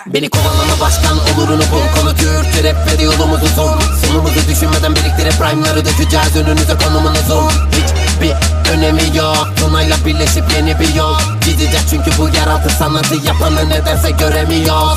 Beni kovalama başkan, olurunu bul. Konu Türkçe rap ve de yolumuz uzun. Sonumuzu düşünmeden biriktirip rhyme'ları dökeceğiz önünüze konumunuzun. Hiçbir önemi yok, Tuna'yla birleşip yeni bir yol çizeceğiz, çünkü bu yeraltı sanatı yapanı nedense göremiyoruz.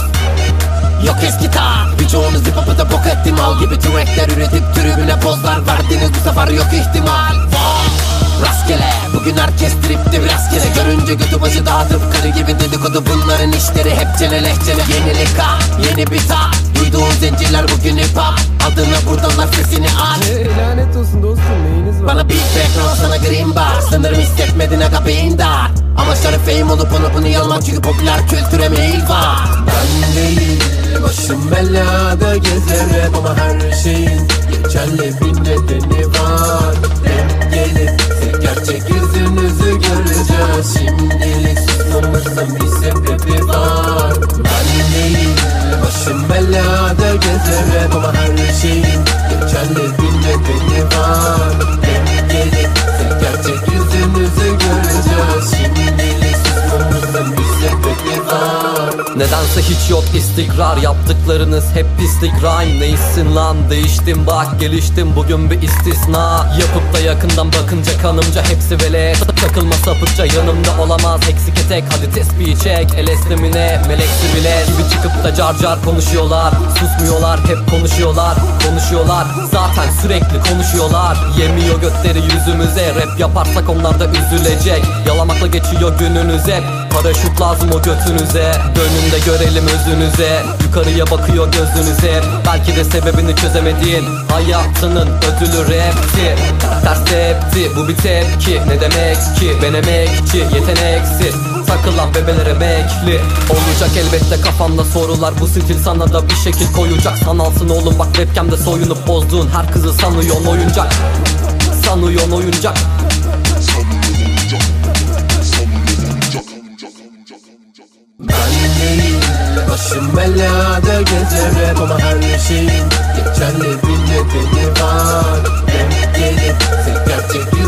Yok eski tat, birçoğunuz hip hop'u da bok ettim. Al gibi trackler üretip tribüne pozlar verdiniz, bu sefer yok ihtimal. Rastgele, bugün herkes tripti rastgele. Görünce götü başı dağıtıp karı gibi dedikodu, bunların işleri hep çene lehçene. Yenilik ha, yeni bir tat, duyduğun zincirler bugün hip hop. Adına buradanlar sesini aç. Lanet olsun dostum, neyiniz var? Bana beat background, sana green bar. Sanırım hissetmedin aga beyin dar. Amaçları fame olup onu bunu yalmak, çünkü popüler kültüre meyil var. Ben değil, başım belada gezer hep, ama her şeyin geçerli bir nedeni var. Hem gelip gerçek yüzünüzü göreceğiz. Şimdilik susmamızın bir sebebi var. Ben değil, başım belada gezer hep, ama her şeyin geçerli bir nedeni var. Hem gelip gerçek yüzünüzü göreceğiz. Şimdilik susmamızın bir sebebi var. Nedense hiç yok istikrar, yaptıklarınız hep pislik rhyme. Neysin lan, değiştim bak geliştim, bugün bir istisna. Yapıp da yakından bakınca kanımca hepsi velet. Takılma sapıkça yanımda olamaz, eksik etek hadi tespihi çek. El esnemine meleksi bile gibi çıkıp da car car konuşuyorlar. Susmuyorlar, hep konuşuyorlar, konuşuyorlar. Zaten sürekli konuşuyorlar. Yemiyor götleri yüzümüze, rap yaparsak onlar da üzülecek. Yalamakla geçiyor gününüz hep, paraşüt lazım o götünüze. Dönün de görelim özünüze, yukarıya bakıyor gözünüze. Belki de sebebini çözemediğin hayatının ödülü rapti. Ters tepti, bu bir tepki. Ne demek ki, ben emekçi, yeteneksiz takılan bebelere emekli. Olacak elbette kafamda sorular, bu stil sana da bir şekil koyacak. Sanalsın oğlum bak, webcam'de soyunup bozduğun her kızı sanıyorsun oyuncak. Sanıyorsun oyuncak. Ben değil, başım belada gezer hep, ama her şeyin geçerli bir nedeni var. Hem gelip gerçek